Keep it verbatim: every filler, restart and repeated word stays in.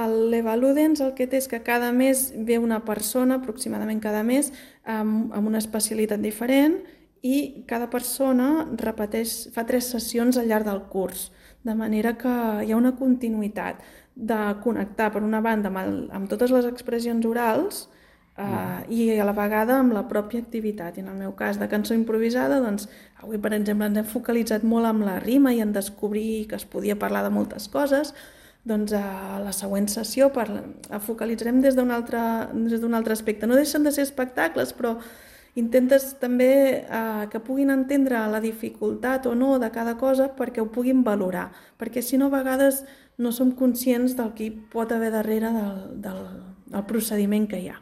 l'Evaludens el que té és que cada mes ve una persona, aproximadament cada mes, amb, amb una especialitat diferent i cada persona repeteix, fa tres sessions al llarg del curs, de manera que hi ha una continuïtat de connectar, per una banda, amb, el, amb totes les expressions orals Uh, i a la vegada amb la pròpia activitat. I en el meu cas de cançó improvisada, doncs, avui per exemple ens hem focalitzat molt amb la rima i en descobrir que es podia parlar de moltes coses. Doncs a la següent sessió parla, focalitzarem des d'un altre, des d'un altre aspecte. No deixen de ser espectacles, però intentes també uh, que puguin entendre la dificultat o no de cada cosa perquè ho puguin valorar, perquè si no a vegades no som conscients del que hi pot haver darrere del, del, del procediment que hi ha.